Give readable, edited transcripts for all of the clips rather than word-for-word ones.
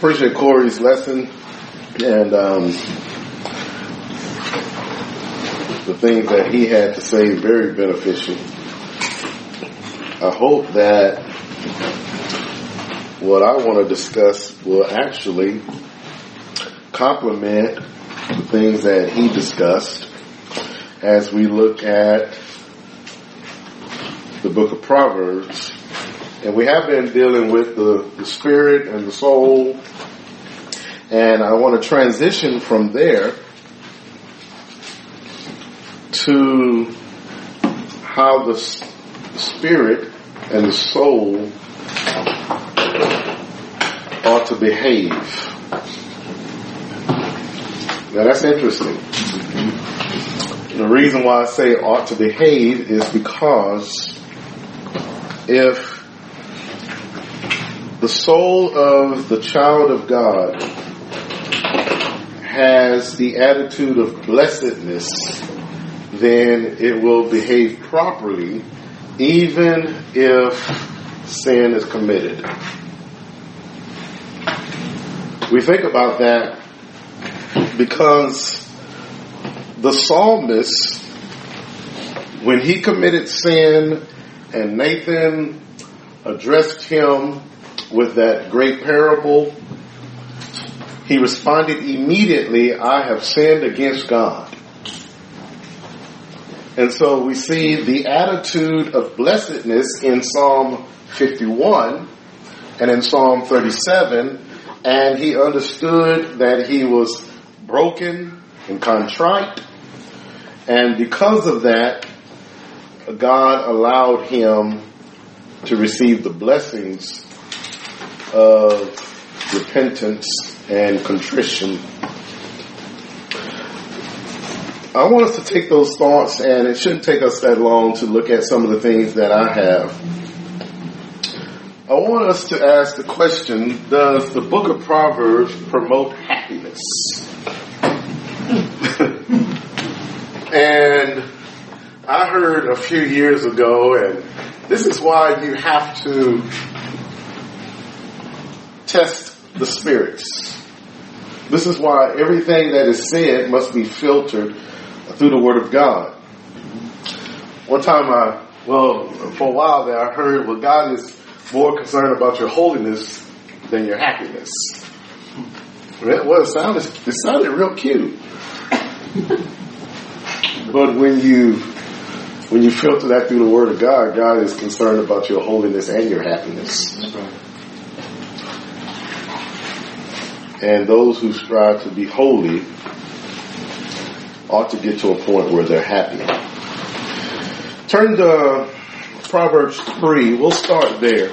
appreciate Corey's lesson and the things that he had to say, very beneficial. I hope that what I want to discuss will actually complement the things that he discussed as we look at the book of Proverbs. And we have been dealing with the spirit and the soul. And I want to transition from there to how the spirit and the soul ought to behave. Now that's interesting. The reason why I say ought to behave is because if the soul of the child of God has the attitude of blessedness, then it will behave properly even if sin is committed. We think about that because the psalmist, when he committed sin and Nathan addressed him with that great parable, he responded immediately, "I have sinned against God." And so we see the attitude of blessedness in Psalm 51 and in Psalm 37, and he understood that he was broken and contrite, and because of that, God allowed him to receive the blessings of repentance and contrition. I want us to take those thoughts, and it shouldn't take us that long to look at some of the things that I have. I want us to ask the question, does the book of Proverbs promote happiness? And I heard a few years ago, and this is why you have to test the spirits. This is why everything that is said must be filtered through the Word of God. One time for a while there, I heard, well, God is more concerned about your holiness than your happiness. Well, it sounded real cute. But when you filter that through the Word of God, God is concerned about your holiness and your happiness. That's right. And those who strive to be holy ought to get to a point where they're happy. Turn to Proverbs 3. We'll start there.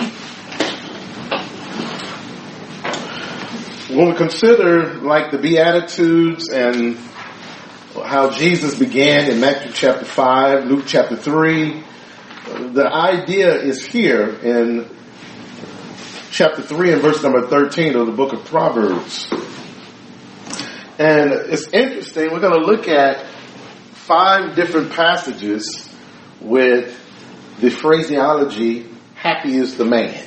When we consider like the Beatitudes and how Jesus began in Matthew chapter 5, Luke chapter 3, the idea is here in chapter 3 and verse number 13 of the book of Proverbs. And it's interesting, we're going to look at 5 different passages with the phraseology, happy is the man.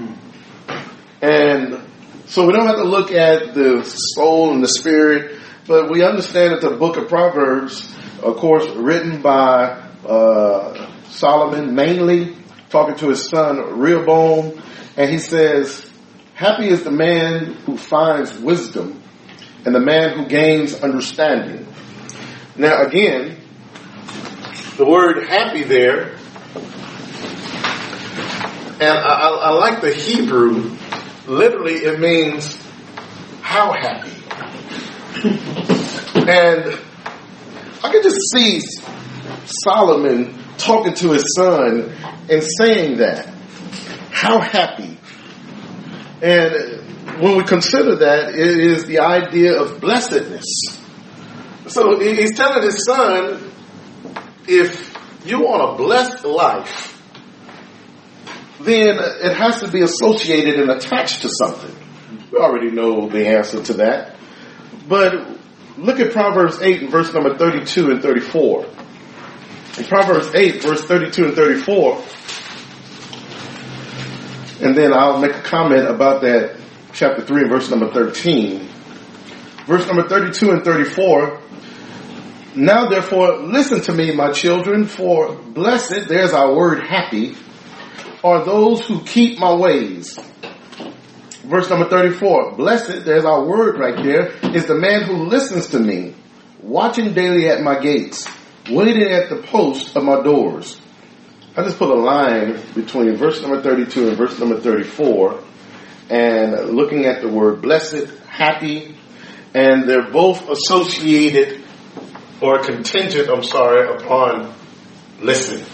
And so we don't have to look at the soul and the spirit, but we understand that the book of Proverbs, of course, written by Solomon, mainly talking to his son Rehoboam, and he says, happy is the man who finds wisdom and the man who gains understanding. Now again, the word happy there, and I like the Hebrew, literally it means how happy. And I can just see Solomon talking to his son and saying that. How happy. And when we consider that, it is the idea of blessedness. So he's telling his son, if you want a blessed life, then it has to be associated and attached to something. We already know the answer to that. But look at Proverbs 8 and verse number 32 and 34. In Proverbs 8, verse 32 and 34, and then I'll make a comment about that chapter 3 and verse number 13. Verse number 32 and 34. Now therefore listen to me, my children, for blessed, there's our word happy, are those who keep my ways. Verse number 34. Blessed, there's our word right there, is the man who listens to me, watching daily at my gates, waiting at the post of my doors. I just put a line between verse number 32 and verse number 34 and looking at the word blessed, happy, and they're both associated or contingent, upon listening.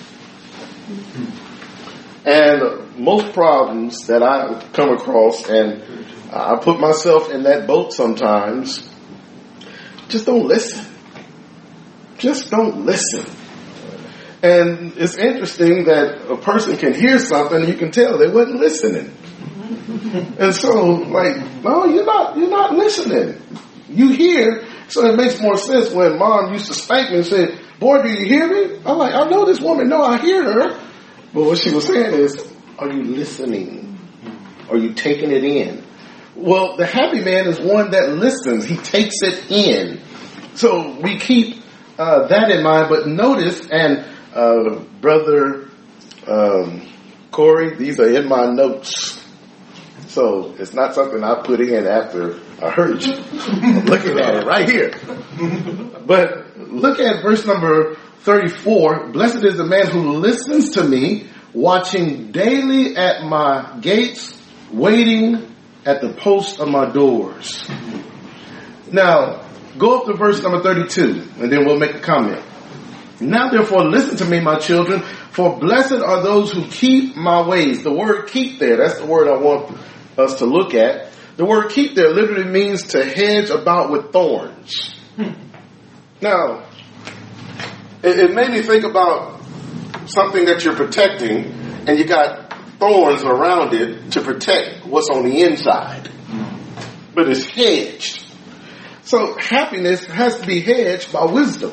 And most problems that I come across, and I put myself in that boat sometimes, just don't listen. Just don't listen. And it's interesting that a person can hear something, you can tell they wasn't listening. And so, no, you're not listening. You hear, so it makes more sense when mom used to spank me and said, boy, do you hear me? I'm like, I know this woman, no, I hear her. But what she was saying is, are you listening? Are you taking it in? Well, the happy man is one that listens. He takes it in. So we keep that in mind. But notice, and Brother Corey, these are in my notes. So it's not something I put in after I heard you. I'm looking at it right here. But look at verse number 34. Blessed is the man who listens to me, watching daily at my gates, waiting at the post of my doors. Now, go up to verse number 32, and then we'll make a comment. Now, therefore, listen to me, my children, for blessed are those who keep my ways. The word keep there, that's the word I want us to look at. The word keep there literally means to hedge about with thorns. Now, it made me think about something that you're protecting, and you got thorns around it to protect what's on the inside. But it's hedged. So happiness has to be hedged by wisdom.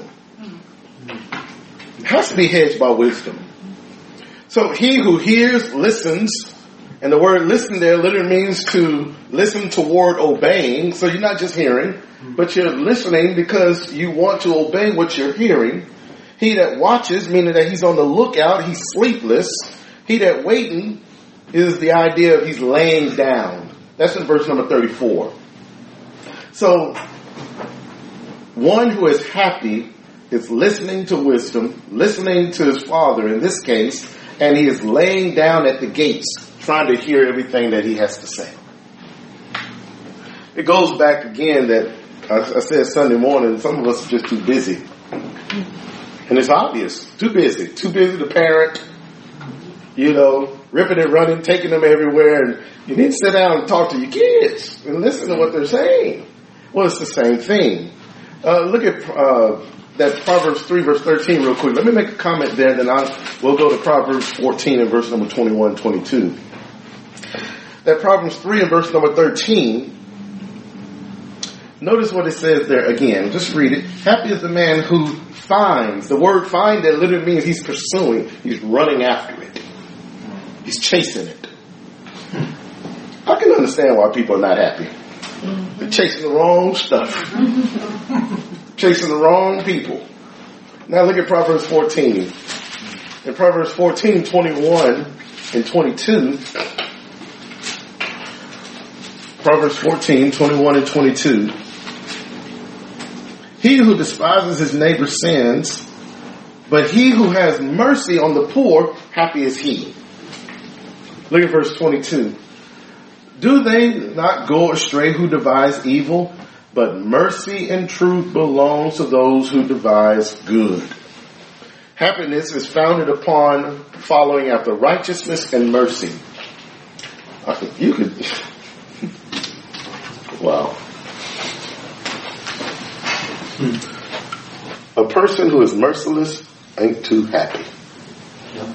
It has to be hedged by wisdom. So he who hears, listens, and the word listen there literally means to listen toward obeying. So you're not just hearing, but you're listening because you want to obey what you're hearing. He that watches, meaning that he's on the lookout, he's sleepless. He that waiting is the idea of he's laying down. That's in verse number 34. So, one who is happy is listening to wisdom, listening to his father in this case, and he is laying down at the gates, trying to hear everything that he has to say. It goes back again that I said Sunday morning, some of us are just too busy. And it's obvious. Too busy to parent, ripping and running, taking them everywhere. And you need to sit down and talk to your kids and listen to what they're saying. Well, it's the same thing. Look at that Proverbs 3 verse 13 real quick. Let me make a comment there, then we'll go to Proverbs 14 and verse number 21 and 22. That Proverbs 3 and verse number 13, notice what it says there again. Just read it. Happy is the man who finds. The word find that literally means he's pursuing. He's running after it. He's chasing it. I can understand why people are not happy. They're chasing the wrong stuff. Chasing the wrong people. Now look at Proverbs 14. In Proverbs 14, 21 and 22. Proverbs 14, 21 and 22. He who despises his neighbor's sins, but he who has mercy on the poor, happy is he. Look at verse 22. Do they not go astray who devise evil? But mercy and truth belongs to those who devise good. Happiness is founded upon following after righteousness and mercy. You could... Wow. A person who is merciless ain't too happy. Yeah.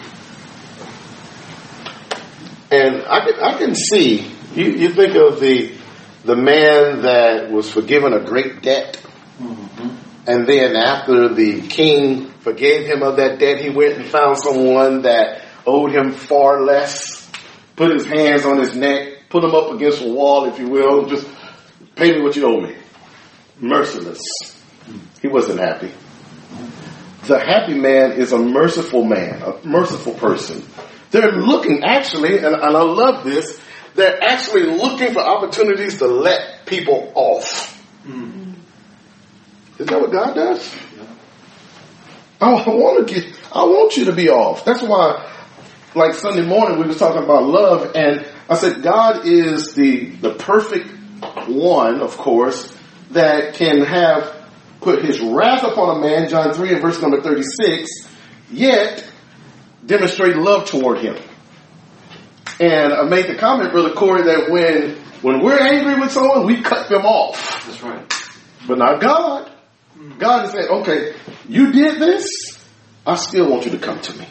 And I can see, you think of the man that was forgiven a great debt, and then after the king forgave him of that debt, he went and found someone that owed him far less, put his hands on his neck, put him up against a wall, if you will, just pay me what you owe me. Merciless. He wasn't happy. The happy man is a merciful man, a merciful person. They're looking actually, and I love this, they're actually looking for opportunities to let people off. Is that what God does? I want you to be off. That's why, like Sunday morning, we was talking about love, and I said God is the perfect one, of course, that can have put his wrath upon a man, John 3 and verse number 36, yet demonstrate love toward him. And I made the comment, Brother Corey, that when we're angry with someone, we cut them off. That's right. But not God. God is saying, okay, you did this, I still want you to come to me.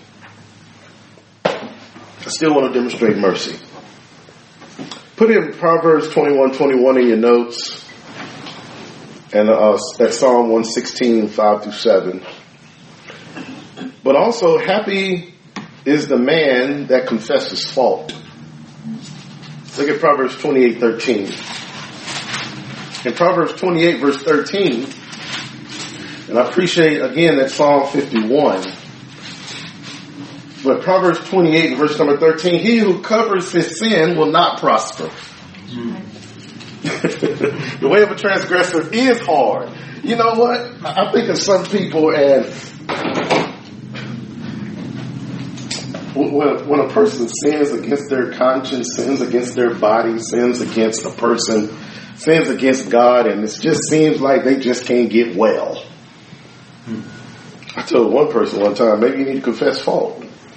I still want to demonstrate mercy. Put in Proverbs 21:21 in your notes. And that's Psalm 116, 5-7. But also, happy is the man that confesses fault. Look at Proverbs 28:13. In Proverbs 28, verse 13, and I appreciate, again, that Psalm 51. But Proverbs 28, verse number 13, he who covers his sin will not prosper. The way of a transgressor is hard. You know what? I think of some people, and when a person sins against their conscience, sins against their body, sins against a person, sins against God, and it just seems like they just can't get well. I told one person one time, maybe you need to confess fault.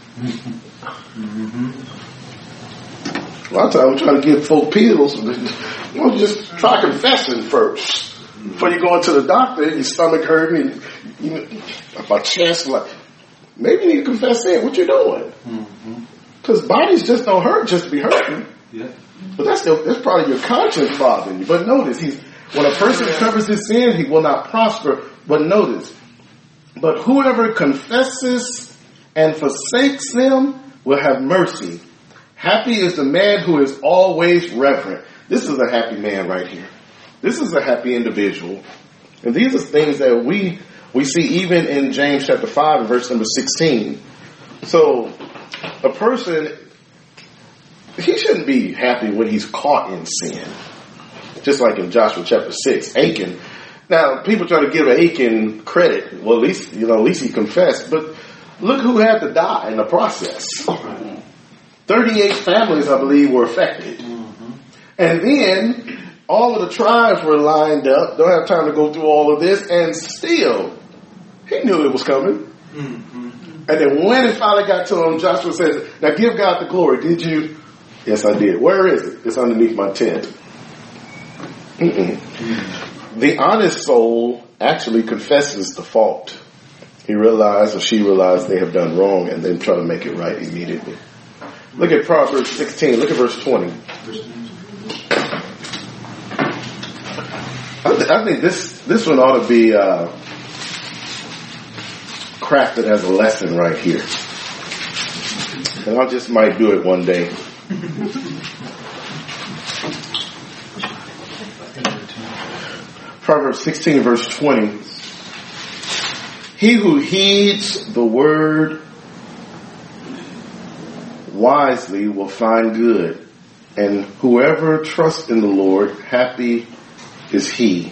A lot of times I'm trying to give folk pills. Just try confessing first. Before you go into the doctor, your stomach hurting, my chest, like, maybe you need to confess that. What you doing? Because bodies just don't hurt just to be hurting. Yeah. But that's probably your conscience bothering you. But notice, when a person covers his sin, he will not prosper. But notice, but whoever confesses and forsakes them will have mercy. Happy is the man who is always reverent. This is a happy man right here. This is a happy individual. And these are things that we see even in James chapter 5 and verse number 16. So a person, he shouldn't be happy when he's caught in sin. Just like in Joshua chapter 6, Achan. Now, people try to give Achan credit. Well, at least he confessed. But look who had to die in the process. 38 families, I believe, were affected. And then all of the tribes were lined up. Don't have time to go through all of this. And still, he knew it was coming. And then when it finally got to him, Joshua says, now give God the glory. Did you? Yes, I did. Where is it? It's underneath my tent. The honest soul actually confesses the fault. He realized or she realized they have done wrong and then try to make it right immediately. Look at Proverbs 16. Look at verse 20. I think this one ought to be crafted as a lesson right here. And I just might do it one day. Proverbs 16 verse 20. He who heeds the word wisely will find good, and whoever trusts in the Lord, happy is he.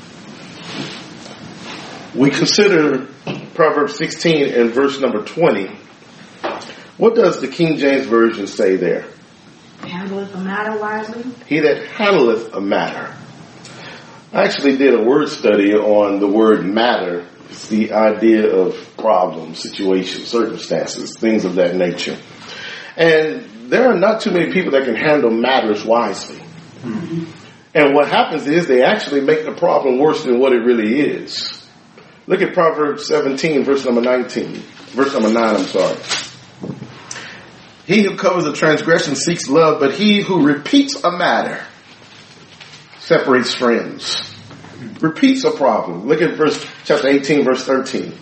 We consider Proverbs 16 and verse number 20. What does the King James Version say there? Handleth a matter wisely. He that handleth a matter. I actually did a word study on the word matter. It's the idea of problems, situations, circumstances, things of that nature. And there are not too many people that can handle matters wisely. And what happens is they actually make the problem worse than what it really is. Look at Proverbs 17, verse number 19. Verse number 9, I'm sorry. He who covers a transgression seeks love, but he who repeats a matter separates friends. Repeats a problem. Look at chapter 18, verse 13.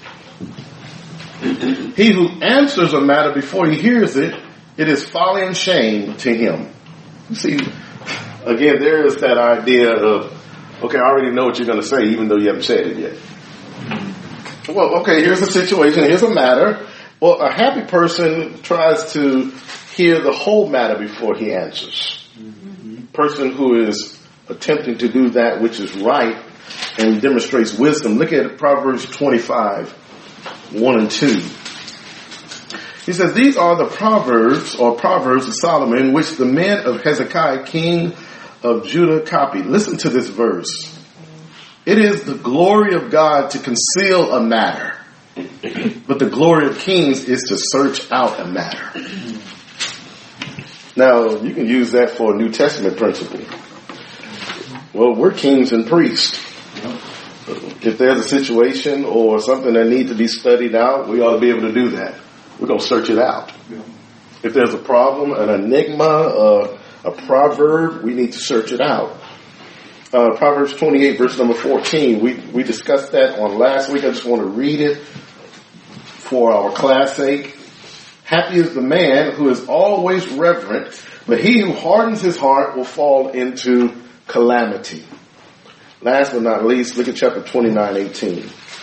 He who answers a matter before he hears it, it is folly and shame to him. See, again, there is that idea of, okay, I already know what you're going to say, even though you haven't said it yet. Well, okay, here's a situation, here's a matter. Well, a happy person tries to hear the whole matter before he answers. Person who is attempting to do that which is right and demonstrates wisdom. Look at Proverbs 25, 1 and 2. He says, these are the Proverbs of Solomon, which the men of Hezekiah, king of Judah, copied. Listen to this verse. It is the glory of God to conceal a matter, but the glory of kings is to search out a matter. Now, you can use that for a New Testament principle. Well, we're kings and priests. If there's a situation or something that needs to be studied out, we ought to be able to do that. We're going to search it out. If there's a problem, an enigma, a proverb, we need to search it out. Proverbs 28, verse number 14. We discussed that on last week. I just want to read it for our class sake. Happy is the man who is always reverent, but he who hardens his heart will fall into calamity. Last but not least, look at chapter 29, 18.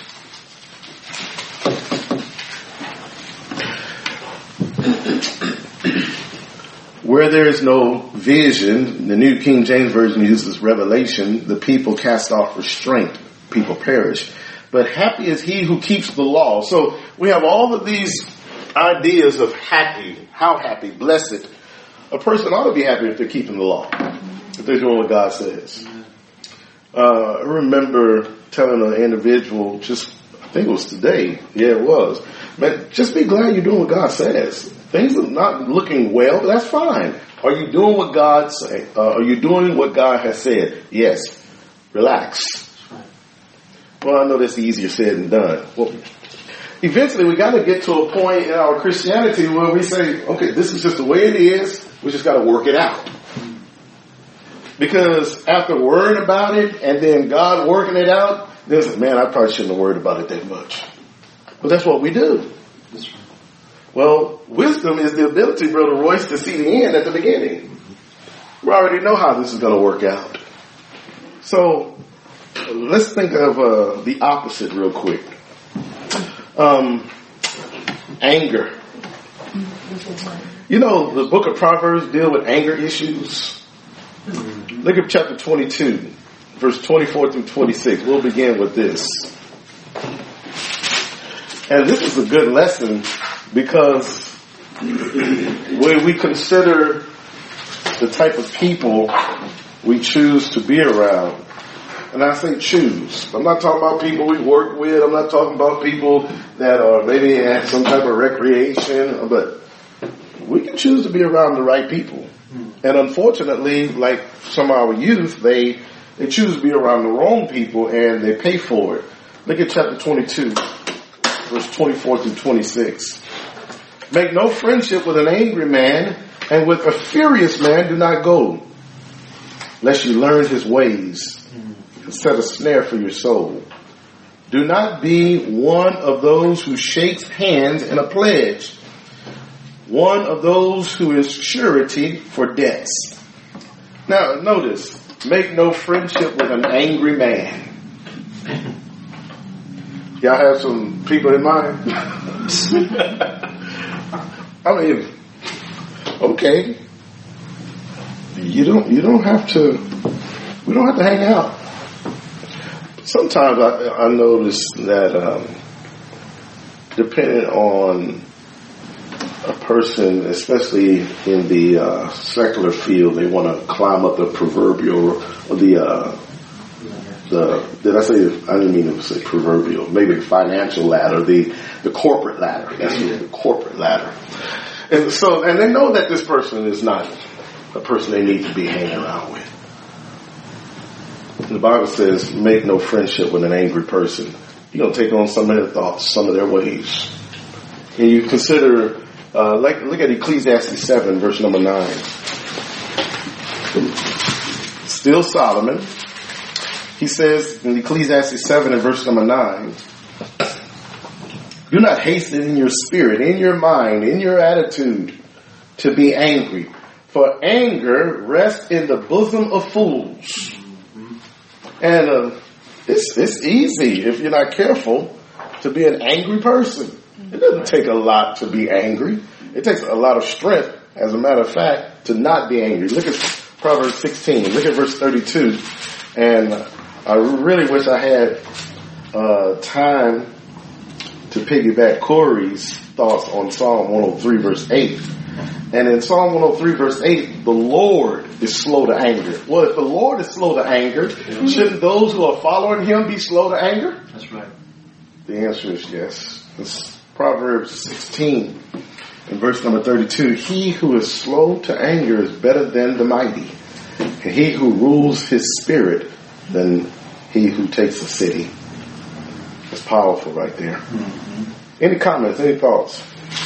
Where there is no vision, the New King James Version uses revelation, the people cast off restraint, people perish. But happy is he who keeps the law. So we have all of these ideas of happy, how happy, blessed. A person ought to be happy if they're keeping the law, if they're doing what God says. I remember telling an individual I think it was today. Yeah, it was. Man, just be glad you're doing what God says. Things are not looking well, but that's fine. Are you doing what God say? Are you doing what God has said? Yes. Relax. Well, I know that's easier said than done. Well, eventually we got to get to a point in our Christianity where we say, okay, this is just the way it is. We just got to work it out. Because after worrying about it and then God working it out, there's like, man, I probably shouldn't have worried about it that much. But that's what we do. That's right. Well, wisdom is the ability, Brother Royce, to see the end at the beginning. We already know how this is going to work out. So let's think of the opposite real quick. Anger. You know, the book of Proverbs deal with anger issues. Look at chapter 22, verse 24 through 26. We'll begin with this. And this is a good lesson because when we consider the type of people we choose to be around, and I say choose, I'm not talking about people we work with, I'm not talking about people that are maybe at some type of recreation, but we can choose to be around the right people. And unfortunately, like some of our youth, they choose to be around the wrong people and they pay for it. Look at chapter 22, verse 24 through 26. Make no friendship with an angry man, and with a furious man do not go, lest you learn his ways and set a snare for your soul. Do not be one of those who shakes hands in a pledge, one of those who is surety for debts. Now, notice, make no friendship with an angry man. Y'all have some people in mind? I mean, okay. You don't have to, we don't have to hang out. Sometimes I notice that, depending on a person, especially in the secular field, they want to climb up the proverbial, or did I say, I didn't mean to say proverbial, maybe the financial ladder, the corporate ladder. That's the corporate ladder. And so, and they know that this person is not a person they need to be hanging around with. The Bible says, make no friendship with an angry person. You're going to take on some of their thoughts, some of their ways. And you consider, look at Ecclesiastes 7, verse number 9. Still Solomon. He says in Ecclesiastes 7 and verse number 9, do not hasten in your spirit, in your mind, in your attitude to be angry, For anger rests in the bosom of fools. And it's easy, if you're not careful, to be an angry person. It doesn't take a lot to be angry. It takes a lot of strength, as a matter of fact, to not be angry. Look at Proverbs 16. Look at verse 32. And I really wish I had time to piggyback Corey's thoughts on Psalm 103 verse 8. And in Psalm 103 verse 8, the Lord is slow to anger. Well, if the Lord is slow to anger, shouldn't those who are following him be slow to anger? That's right. The answer is yes. It's Proverbs 16 in verse number 32. He who is slow to anger is better than the mighty, and he who rules his spirit than he who takes a city. It's powerful right there. Mm-hmm. Any comments, any thoughts?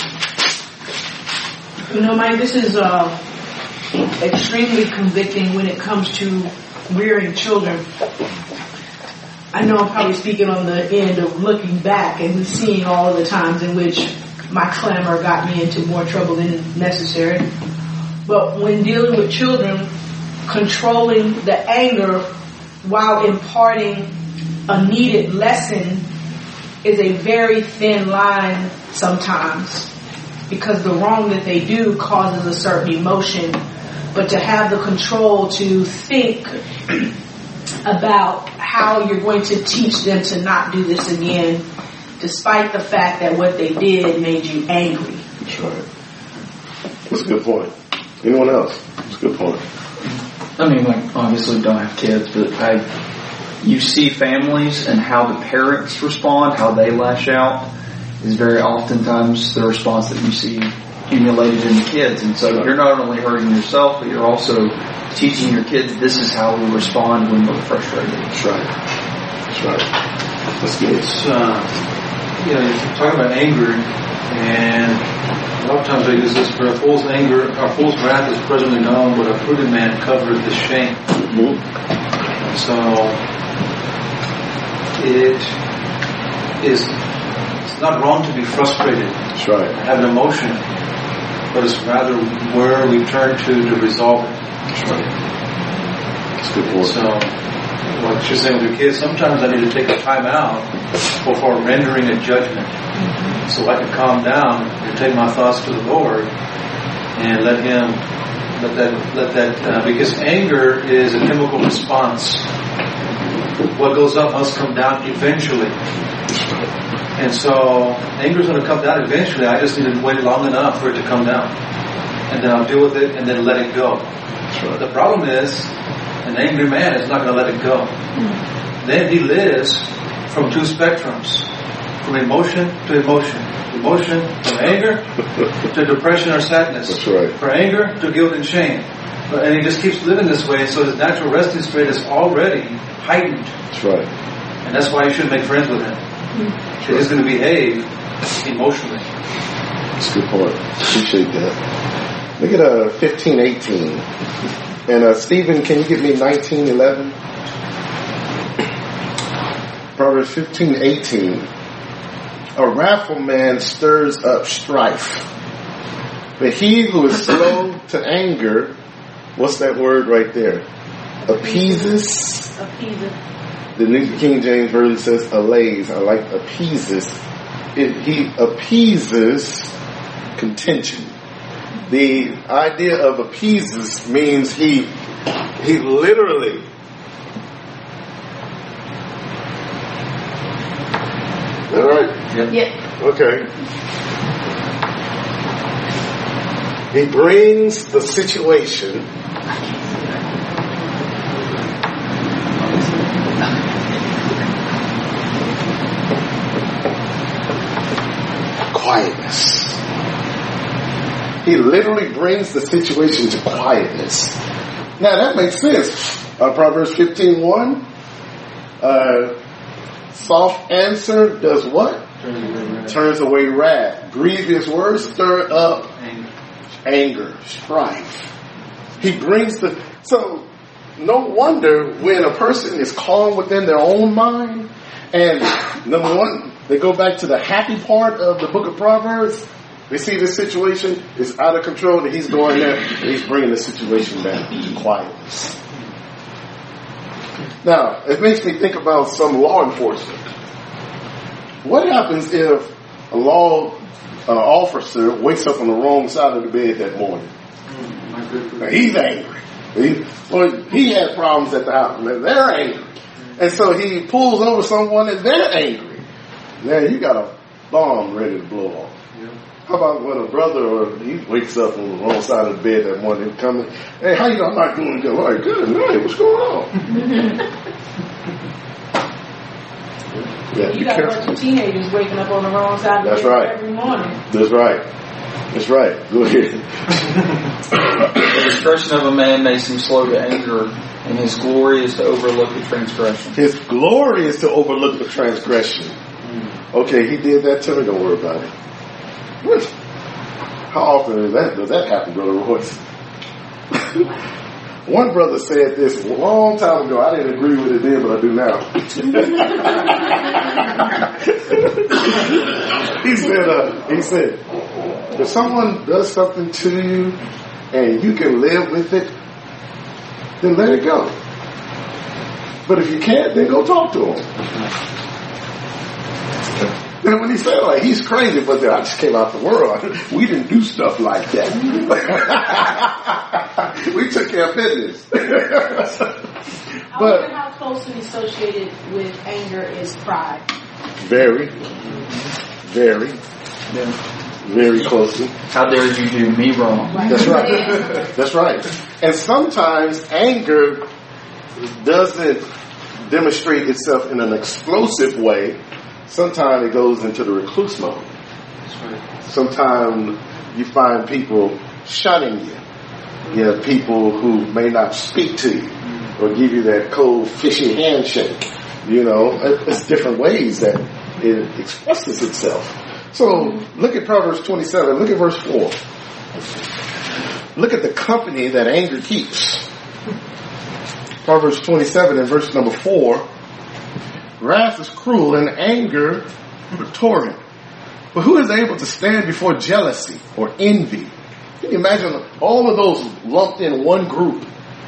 You know, Mike, this is extremely convicting when it comes to rearing children. I know I'm probably speaking on the end of looking back and seeing all of the times in which my clamor got me into more trouble than necessary. But when dealing with children, controlling the anger while imparting a needed lesson is a very thin line sometimes, because the wrong that they do causes a certain emotion. But to have the control to think about how you're going to teach them to not do this again, despite the fact that what they did made you angry. That's right. That's a good point. Anyone else? That's a good point. I mean, like, obviously don't have kids, but you see families and how the parents respond, how they lash out, is very oftentimes the response that you see emulated in the kids. And so you're not only hurting yourself, but you're also teaching your kids this is how we respond when we're frustrated. That's right. That's right. That's good. It's, you're talking about anger, and a lot of times I use this for a fool's anger, a fool's wrath is presently known, but a prudent man covereth his shame. Mm-hmm. So it's not wrong to be frustrated. That's right. Have an emotion, but it's rather where we turn to resolve it. That's right. That's a good point. So, like you're saying with your kids, sometimes I need to take a time out before rendering a judgment, so I can calm down and take my thoughts to the Lord and let that because anger is a chemical response. What goes up must come down eventually. And so anger is going to come down eventually. I just need to wait long enough for it to come down. And then I'll deal with it and then let it go. Sure. The problem is, an angry man is not going to let it go. Then he lives from two spectrums. From emotion to emotion. Emotion from anger to depression or sadness. That's right. From anger to guilt and shame. And he just keeps living this way, so his natural resting state is already heightened. That's right. And that's why you shouldn't make friends with him. Because he's going to behave emotionally. That's a good point. Appreciate that. Look at 15:18. And Stephen, can you give me 19:11? Proverbs 15:18. A wrathful man stirs up strife, but he who is slow to anger, what's that word right there? Appeases. The New King James Version says allays. I like appeases. He appeases contention. The idea of appeases means he literally is that right? Yep. Yeah. Okay. He brings the situation quietness. He literally brings the situation to quietness. Now that makes sense. Proverbs 15:1. Soft answer does what? Turns away wrath. Grievous words stir up anger, strife. He brings so no wonder when a person is calm within their own mind, and number one, they go back to the happy part of the book of Proverbs, They see this situation is out of control, and he's going there, and he's bringing the situation down to quietness. Now, it makes me think about some law enforcement. What happens if a law officer wakes up on the wrong side of the bed that morning? Now, he's angry. He had problems at the house, and they're angry. And so he pulls over someone, and they're angry. Now you got a bomb ready to blow off. How about when a brother he wakes up on the wrong side of the bed that morning, coming, hey, how you doing? I'm not doing good. Like, good night. What's going on? You got a bunch of teenagers waking up on the wrong side of the bed every morning. That's right. That's right. Go ahead. The discretion of a man makes him slow to anger, and his glory is to overlook the transgression. His glory is to overlook the transgression. Okay, he did that to me. Don't worry about it. What? How often does that happen, Brother Royce? One brother said this a long time ago. I didn't agree with it then, but I do now. He said, if someone does something to you and you can live with it, then let it go. But if you can't, then go talk to him. And when he said, like, he's crazy, but I just came out the world. We didn't do stuff like that. We took care of business. I wonder how closely associated with anger is pride. Very closely. How dare you do me wrong? That's right. That's right. And sometimes anger doesn't demonstrate itself in an explosive way. Sometimes it goes into the recluse mode. Sometimes you find people shunning you. You have people who may not speak to you or give you that cold, fishy handshake. You know, it's different ways that it expresses itself. So look at Proverbs 27. Look at verse 4. Look at the company that anger keeps. Proverbs 27 and verse number 4. Wrath is cruel and anger a torrent. But who is able to stand before jealousy or envy? Can you imagine all of those lumped in one group?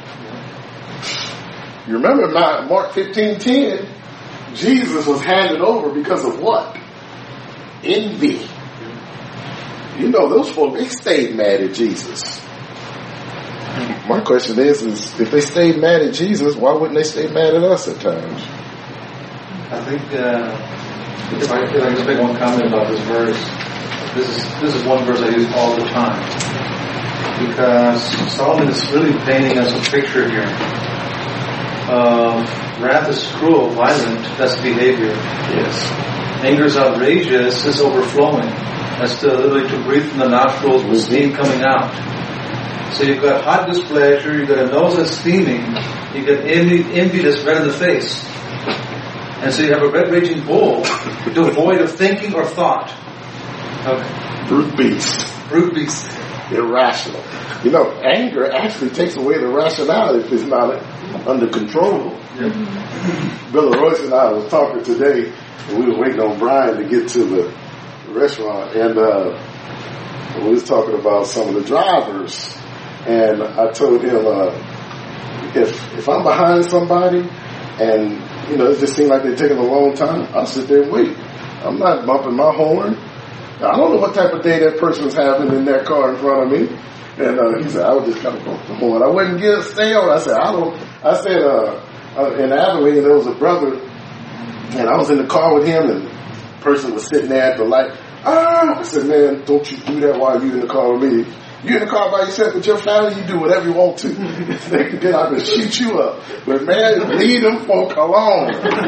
You remember Mark 15:10, Jesus was handed over because of what? Envy. You know, those folks, they stayed mad at Jesus. My question is if they stayed mad at Jesus, why wouldn't they stay mad at us at times? I think if I just make one comment about this verse, this is one verse I use all the time because Solomon is really painting us a picture here. Wrath is cruel, violent. That's behavior. Yes. Anger is outrageous. It's overflowing. That's literally to breathe from the nostrils with steam coming out. So you've got hot displeasure. You've got a nose that's steaming. You get envy that's red in the face. And so you have a red raging bull devoid of thinking or thought. Okay. Brute beast. Irrational. You know, anger actually takes away the rationality if it's not under control. Yep. Brother Royce and I were talking today, and we were waiting on Brian to get to the restaurant, and we was talking about some of the drivers, and I told him if I'm behind somebody and you know, it just seems like they're taking a long time, I'll sit there and wait. I'm not bumping my horn. I don't know what type of day that person's having in their car in front of me. And he said, I would just kind of bump the horn. I wouldn't stay on. I said, in Abilene, there was a brother, and I was in the car with him, and the person was sitting there at the light. I said, man, don't you do that while you're in the car with me. You're in the car by yourself with your family, you do whatever you want to. They can get out and shoot you up. But man, leave them folk alone.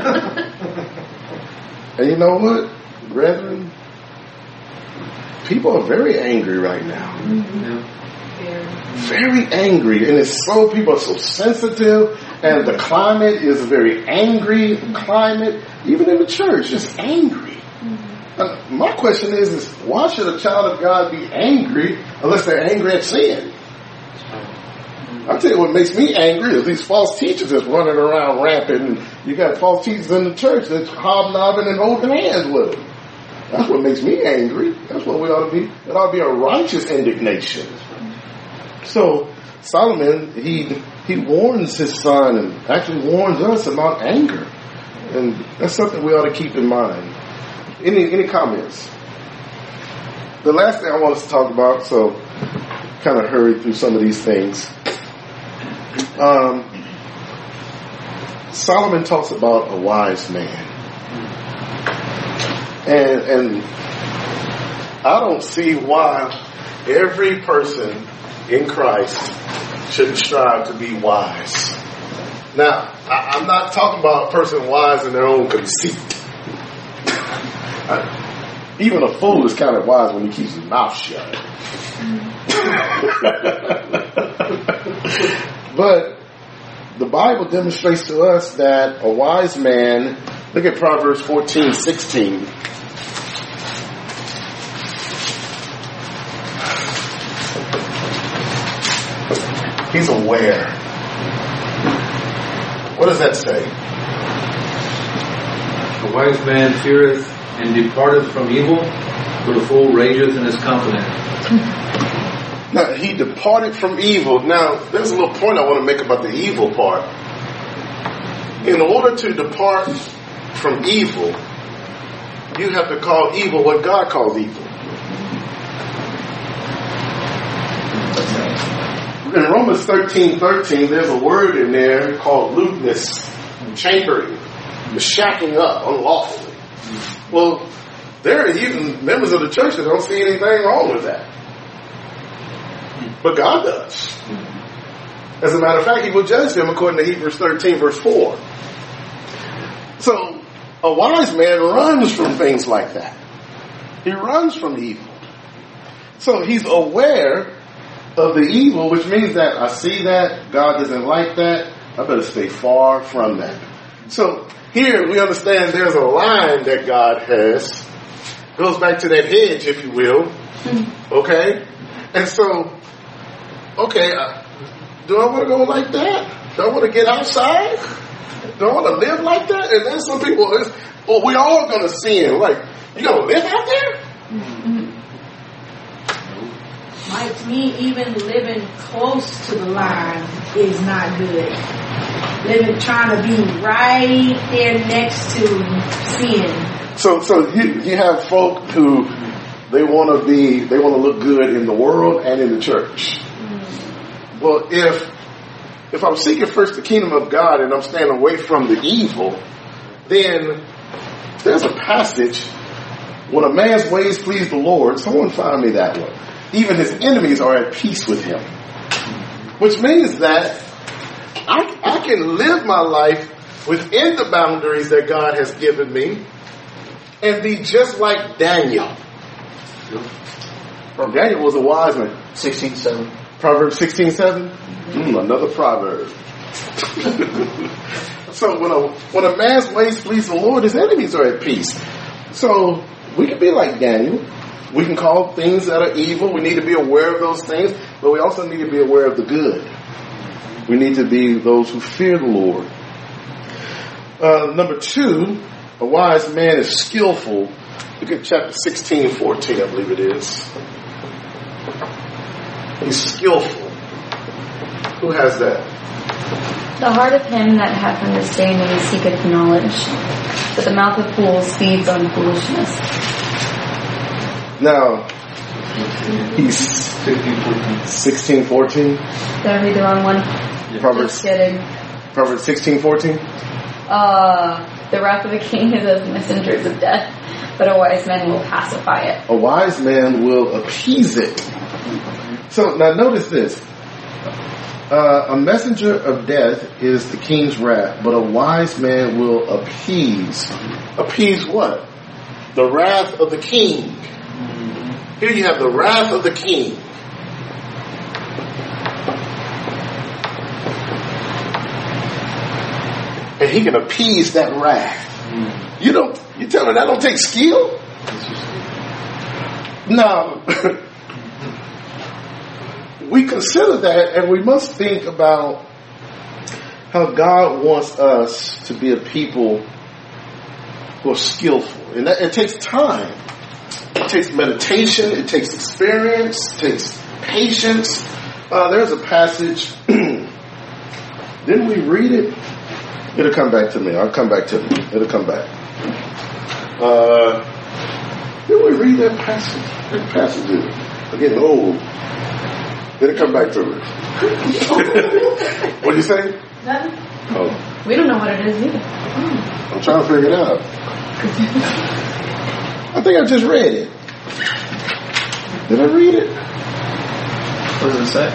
And you know what, brethren? People are very angry right now. Mm-hmm. Very angry. And it's so, people are so sensitive. And the climate is a very angry climate. Even in the church, just angry. My question is why should a child of God be angry unless they're angry at sin? I'll tell you what makes me angry is these false teachers that's running around rampant, and you got false teachers in the church that's hobnobbing and holding hands with them. That's what makes me angry. That's what we ought to be. It ought to be a righteous indignation. So Solomon, he warns his son and actually warns us about anger. And that's something we ought to keep in mind. Any comments? The last thing I want us to talk about, so kind of hurry through some of these things. Solomon talks about a wise man. And I don't see why every person in Christ shouldn't strive to be wise. Now, I'm not talking about a person wise in their own conceit. Even a fool is kind of wise when he keeps his mouth shut. But the Bible demonstrates to us that a wise man, look at Proverbs 14:16. He's aware. What does that say? A wise man feareth and departeth from evil, but a fool rageth in his confidence. Now, he departed from evil. Now, there's a little point I want to make about the evil part. In order to depart from evil, you have to call evil what God calls evil. In Romans 13:13, there's a word in there called lewdness, chambering, the shacking up unlawfully. Well, there are even members of the church that don't see anything wrong with that. But God does. As a matter of fact, he will judge them according to Hebrews 13, verse 4. So, a wise man runs from things like that. He runs from evil. So, he's aware of the evil, which means that I see that, God doesn't like that, I better stay far from that. So, here we understand there's a line that God has. Goes back to that hedge, if you will. Okay? And so, okay, do I want to go like that? Do I want to get outside? Do I want to live like that? And then some people, well, we all going to sin. Like, you going to live out there? Like me, even living close to the line is not good. Trying to be right there next to sin. So you have folk who they want to look good in the world and in the church. Well, if I'm seeking first the kingdom of God and I'm staying away from the evil, then there's a passage, when a man's ways please the Lord, someone find me that one. Even his enemies are at peace with him. Which means that I can live my life within the boundaries that God has given me and be just like Daniel. Daniel was a wise man. 16:7. Proverbs 16:7? Another proverb. So when a man's ways please the Lord, his enemies are at peace. So we can be like Daniel. We can call things that are evil. We need to be aware of those things, but we also need to be aware of the good. We need to be those who fear the Lord. Number 2, a wise man is skillful. Look at chapter 16:14, I believe it is. He's skillful. Who has that? The heart of him that hath understanding seeketh knowledge, but the mouth of fools feeds on foolishness. Now, he's 16:14. Did I read the wrong one? Proverbs. Just kidding. Proverbs 16:14. The wrath of the king is as messengers of death, but a wise man will pacify it. A wise man will appease it. So now notice this. A messenger of death is the king's wrath, but a wise man will appease. Appease what? The wrath of the king. Here you have the wrath of the king. And he can appease that wrath. You tell me that don't take skill? No. We consider that, and we must think about how God wants us to be a people who are skillful. And it takes time. It takes meditation. It takes experience. It takes patience. There's a passage. Didn't we read it? It'll come back to me. I'll come back to me. It'll come back. Didn't we read that passage? That passage is I'm getting old. It'll come back to me. What did you say? Nothing. Oh, We don't know what it is either. I'm trying to figure it out. I think I just read it. Did I read it? What does it say?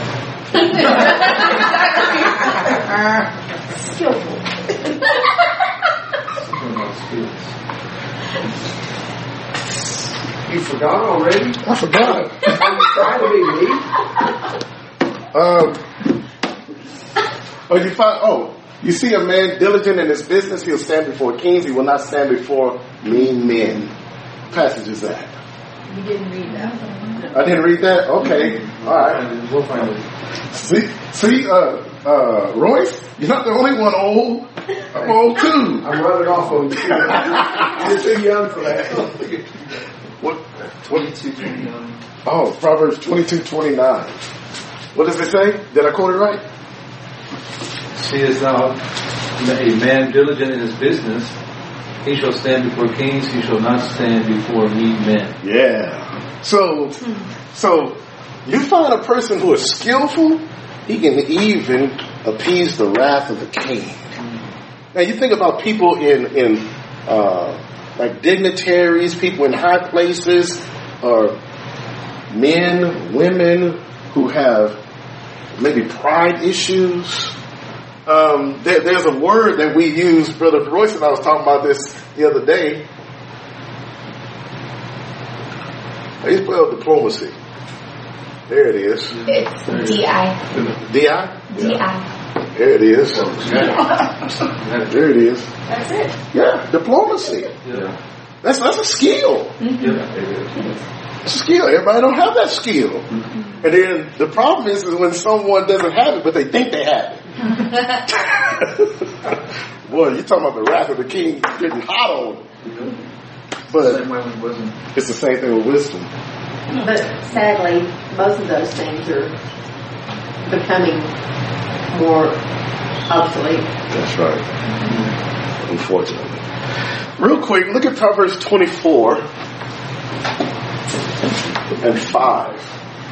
Skillful. You forgot already? I forgot. Are you trying to be me? You see a man diligent in his business, he'll stand before kings, he will not stand before mean men. What passage is that? You didn't read that. I didn't read that? Okay. All right. We'll find it. See, Royce, you're not the only one old. I'm old too. I'm running off on you. You're too young for that. What? 22:29. Oh, Proverbs 22:29. What does it say? Did I quote it right? Seest thou a man diligent in his business, he shall stand before kings, he shall not stand before mean men. Yeah. So you find a person who is skillful, he can even appease the wrath of the king. Now you think about people in like dignitaries, people in high places, or men, women who have maybe pride issues. There's a word that we use, Brother Royce and I was talking about this the other day. How do you spell diplomacy? There it is. It's D-I. D-I? D-I. There it is. There it is. That's it. Yeah, diplomacy. Yeah. That's a skill. Mm-hmm. It's a skill. Everybody don't have that skill. Mm-hmm. And then the problem is when someone doesn't have it, but they think they have it. Boy, you're talking about the wrath of the king getting hot on them. But Same way with wisdom. it's the same thing with wisdom. But sadly, most of those things are becoming more obsolete. That's right. Unfortunately. Real quick, look at Proverbs 24 and 5.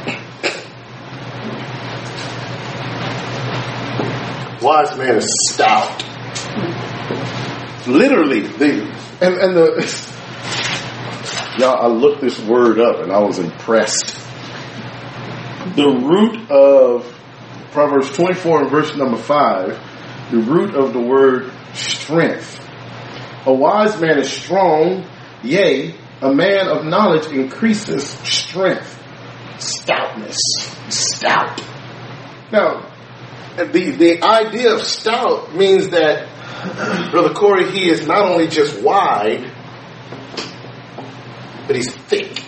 Wise man is stout. Literally, y'all, I looked this word up and I was impressed. The root of Proverbs 24 and verse number 5, the root of the word strength. A wise man is strong, yea, a man of knowledge increases strength. Stoutness. Stout. Now, the idea of stout means that, Brother Corey, he is not only just wide, but he's thick.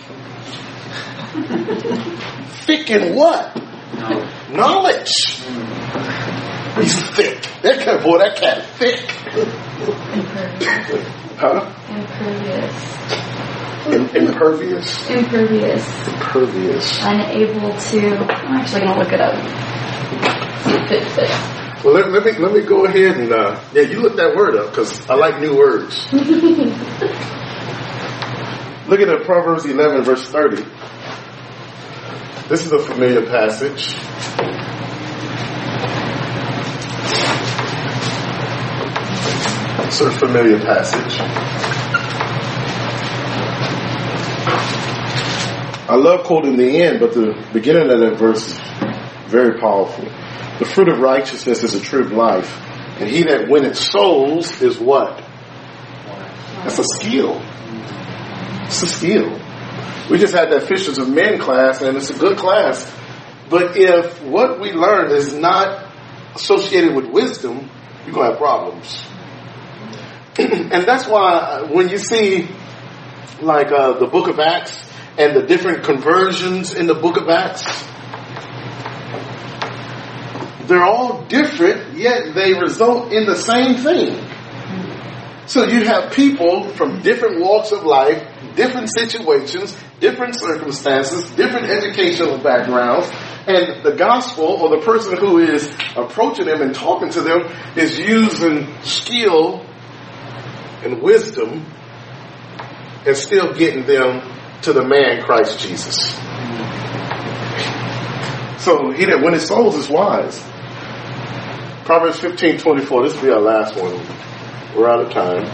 Thick in what? Knowledge. He's thick. That cat is thick. Impervious. Huh? Impervious. Impervious. Impervious. Unable to. I'm actually going to look it up. Fit. Well, let me go ahead and you look that word up because I like new words. Look at Proverbs 11 verse 30. This is a familiar passage. Sort of familiar passage. I love quoting the end, but the beginning of that verse is very powerful. The fruit of righteousness is a tree of life, and he that winneth souls is what? That's a skill. It's a skill. We just had that Fishers of Men class, and it's a good class. But if what we learn is not associated with wisdom, you're going to have problems. And that's why when you see like the book of Acts and the different conversions in the book of Acts, they're all different, yet they result in the same thing. So you have people from different walks of life, different situations, different circumstances, different educational backgrounds, and the gospel or the person who is approaching them and talking to them is using skill and wisdom and still getting them to the man Christ Jesus. So he that winneth souls is wise. Proverbs 15:24. This will be our last one. We're out of time.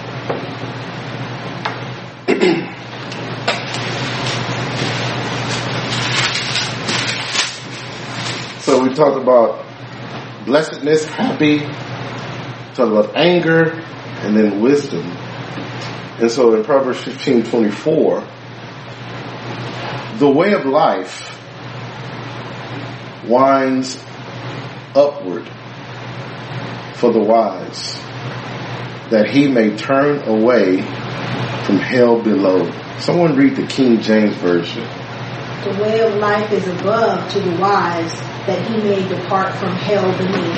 So we talked about blessedness, happy, talked about anger, and then wisdom. And so in Proverbs 15:24, the way of life winds upward for the wise, that he may turn away from hell below. Someone read the King James Version. The way of life is above to the wise, that he may depart from hell beneath.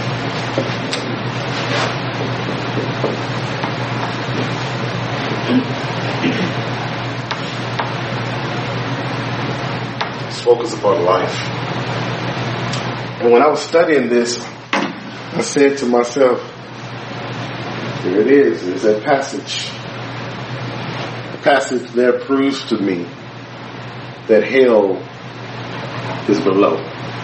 Let's focus upon life. And when I was studying this, I said to myself, there it is. There's that passage. The passage there proves to me that hell is below.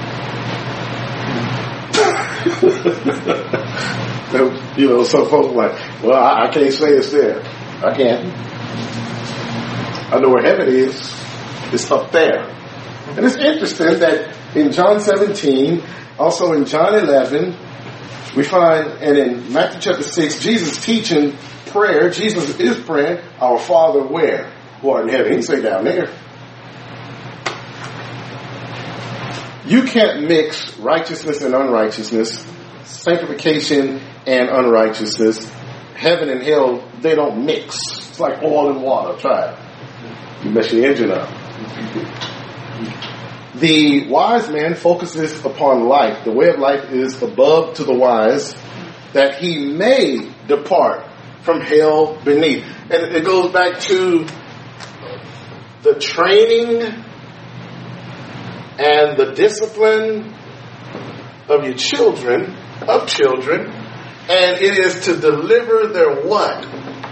You know, some folks are like, well, I can't say it's there. I can. I know where heaven is. It's up there. And it's interesting that in John 17, also in John 11, we find, and in Matthew chapter 6, Jesus teaching prayer. Jesus is praying, our Father where? Who art in heaven. He didn't say down there. You can't mix righteousness and unrighteousness, sanctification and unrighteousness. Heaven and hell, they don't mix. It's like oil and water. Try it. You mess your engine up. The wise man focuses upon life. The way of life is above to the wise, that he may depart from hell beneath. And it goes back to the training and the discipline of your children, and it is to deliver their what?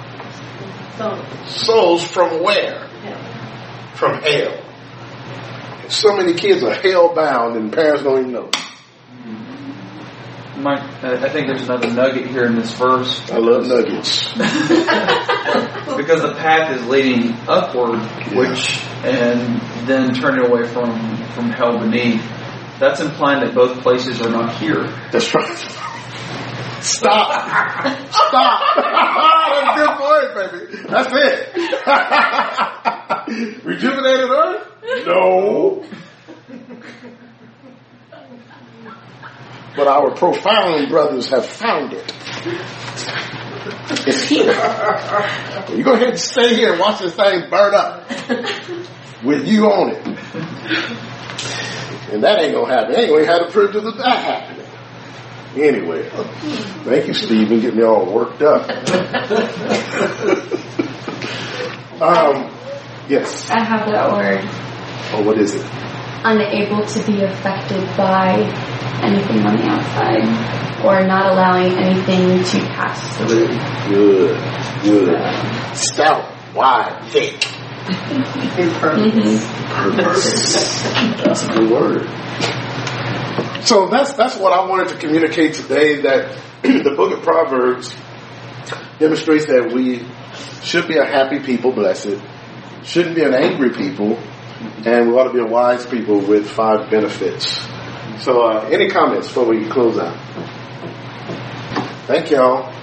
Souls from where? From hell. So many kids are hell bound and parents don't even know. Mike, I think there's another nugget here in this verse. I love nuggets. Because the path is leading upward, and then turning away from hell beneath. That's implying that both places are not here. That's right. Stop. That's a good point, baby. That's it. Rejuvenated earth? No. But our profound brothers have found it. It's here. You go ahead and stay here and watch this thing burn up with you on it. And that ain't gonna happen. Anyway, had the privilege of that happening. Anyway, thank you, Stephen. Get me all worked up. Yes. I have that word. Oh, what is it? Unable to be affected by anything on the outside, or not allowing anything to pass through. Good. Stout, wide, thick. Purpose. That's a good word. So that's what I wanted to communicate today, that the book of Proverbs demonstrates that we should be a happy people, blessed, shouldn't be an angry people, and we ought to be a wise people with 5 benefits. So any comments before we close out? Thank y'all.